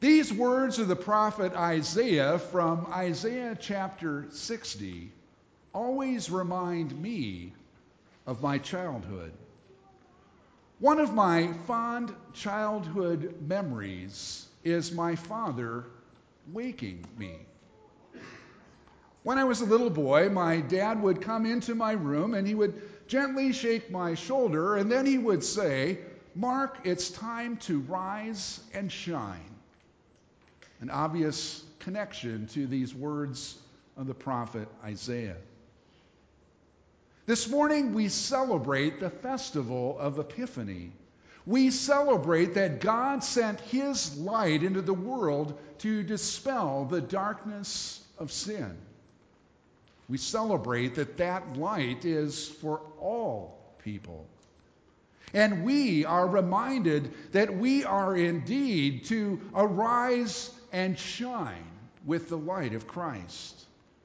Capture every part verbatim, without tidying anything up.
These words of the prophet Isaiah from Isaiah chapter sixty always remind me of my childhood. One of my fond childhood memories is my father waking me. When I was a little boy, my dad would come into my room and he would gently shake my shoulder, and then he would say, "Mark, it's time to rise and shine." An obvious connection to these words of the prophet Isaiah. This morning we celebrate the festival of Epiphany. We celebrate that God sent his light into the world to dispel the darkness of sin. We celebrate that that light is for all people. And we are reminded that we are indeed to arise and shine with the light of Christ.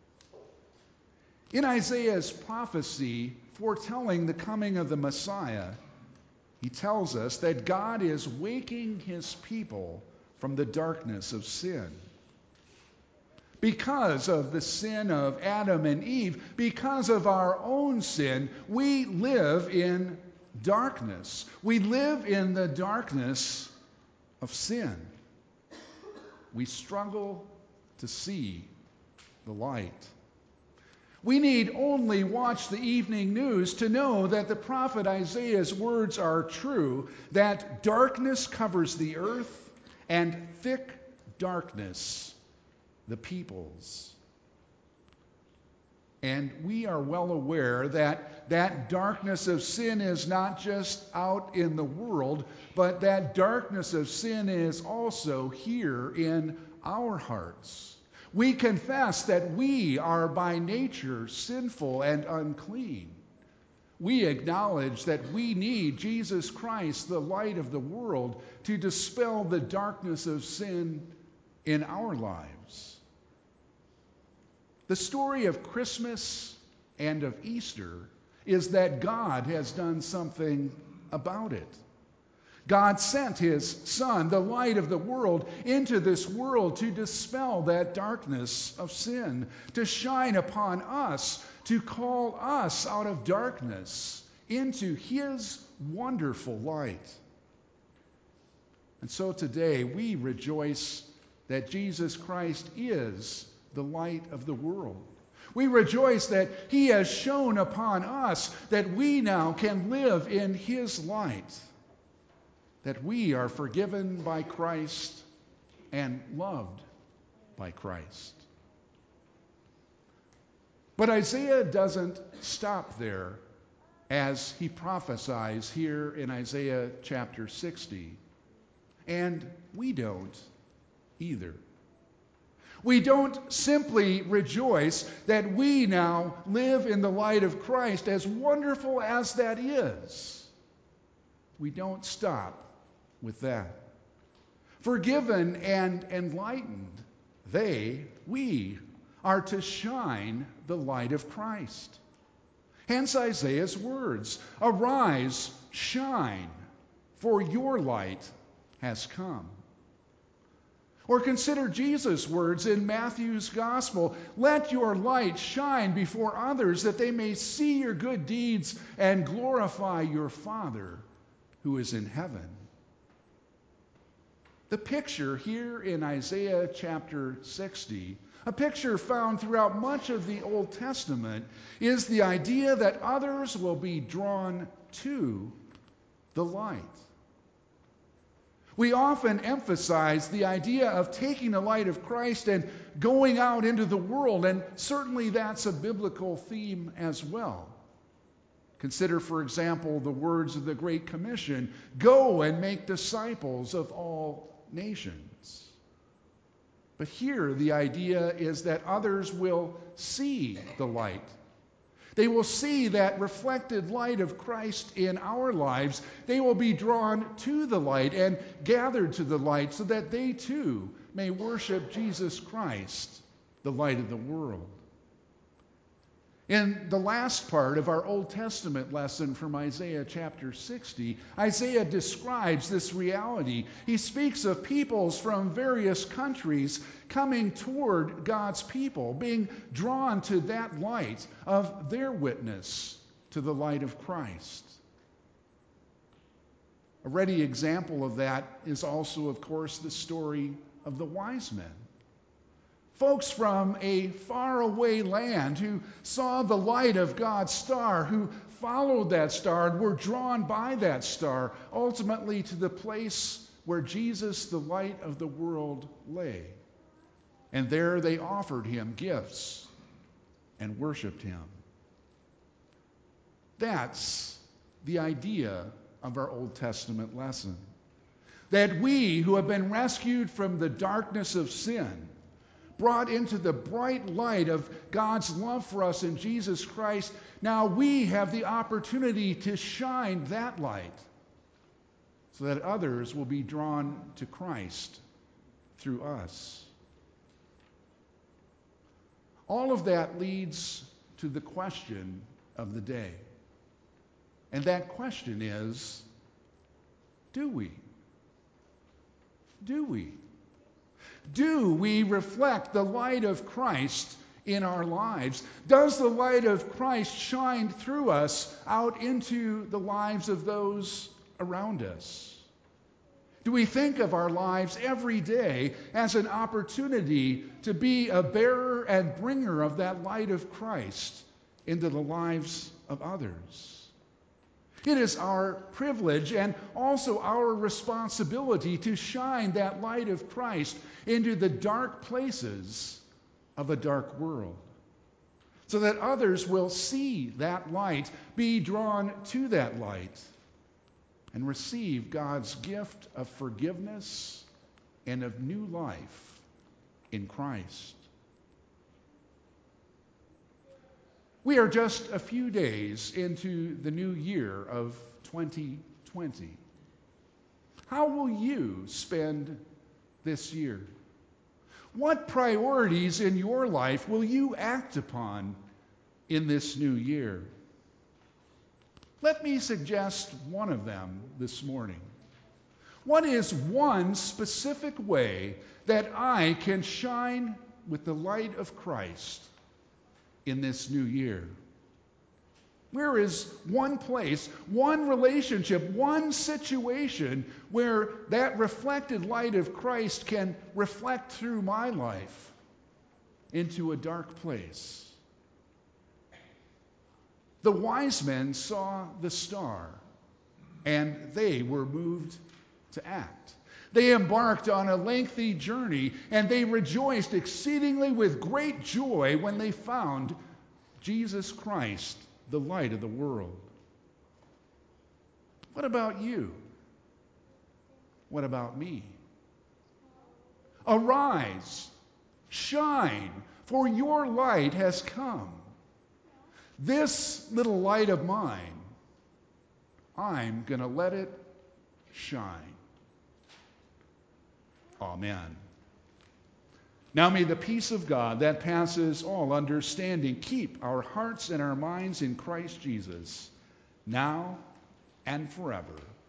In Isaiah's prophecy foretelling the coming of the Messiah, he tells us that God is waking his people from the darkness of sin. Because of the sin of Adam and Eve, because of our own sin, we live in darkness. We live in the darkness of sin. We struggle to see the light. We need only watch the evening news to know that the prophet Isaiah's words are true, that darkness covers the earth and thick darkness the peoples. And we are well aware that that darkness of sin is not just out in the world, but that darkness of sin is also here in our hearts. We confess that we are by nature sinful and unclean. We acknowledge that we need Jesus Christ, the light of the world, to dispel the darkness of sin in our lives. The story of Christmas and of Easter is that God has done something about it. God sent his Son, the light of the world, into this world to dispel that darkness of sin, to shine upon us, to call us out of darkness into his wonderful light. And so today we rejoice that Jesus Christ is the light of the world. We rejoice that he has shone upon us, that we now can live in his light, that we are forgiven by Christ and loved by Christ. But Isaiah doesn't stop there as he prophesies here in Isaiah chapter sixty. And we don't either. We don't simply rejoice that we now live in the light of Christ, as wonderful as that is. We don't stop with that. Forgiven and enlightened, they, we, are to shine the light of Christ. Hence Isaiah's words, "Arise, shine, for your light has come." Or consider Jesus' words in Matthew's Gospel, "Let your light shine before others, that they may see your good deeds and glorify your Father who is in heaven." The picture here in Isaiah chapter sixty, a picture found throughout much of the Old Testament, is the idea that others will be drawn to the light. We often emphasize the idea of taking the light of Christ and going out into the world, and certainly that's a biblical theme as well. Consider, for example, the words of the Great Commission, "Go and make disciples of all nations." But here the idea is that others will see the light. They will see that reflected light of Christ in our lives. They will be drawn to the light and gathered to the light so that they too may worship Jesus Christ, the light of the world. In the last part of our Old Testament lesson from Isaiah chapter sixty, Isaiah describes this reality. He speaks of peoples from various countries coming toward God's people, being drawn to that light of their witness to the light of Christ. A ready example of that is also, of course, the story of the wise men. Folks from a faraway land who saw the light of God's star, who followed that star and were drawn by that star, ultimately to the place where Jesus, the light of the world, lay. And there they offered him gifts and worshiped him. That's the idea of our Old Testament lesson. That we who have been rescued from the darkness of sin, brought into the bright light of God's love for us in Jesus Christ, now we have the opportunity to shine that light so that others will be drawn to Christ through us. All of that leads to the question of the day. And that question is, do we? Do we? Do we reflect the light of Christ in our lives? Does the light of Christ shine through us out into the lives of those around us? Do we think of our lives every day as an opportunity to be a bearer and bringer of that light of Christ into the lives of others? It is our privilege and also our responsibility to shine that light of Christ into the dark places of a dark world, so that others will see that light, be drawn to that light, and receive God's gift of forgiveness and of new life in Christ. We are just a few days into the new year of twenty twenty. How will you spend this year? What priorities in your life will you act upon in this new year? Let me suggest one of them this morning. What is one specific way that I can shine with the light of Christ in this new year? Where is one place, one relationship, one situation where that reflected light of Christ can reflect through my life into a dark place? The wise men saw the star, and they were moved to act. They embarked on a lengthy journey, and they rejoiced exceedingly with great joy when they found Jesus Christ, the light of the world. What about you? What about me? Arise, shine, for your light has come. This little light of mine, I'm going to let it shine. Amen. Now may the peace of God that passes all understanding keep our hearts and our minds in Christ Jesus, now and forever.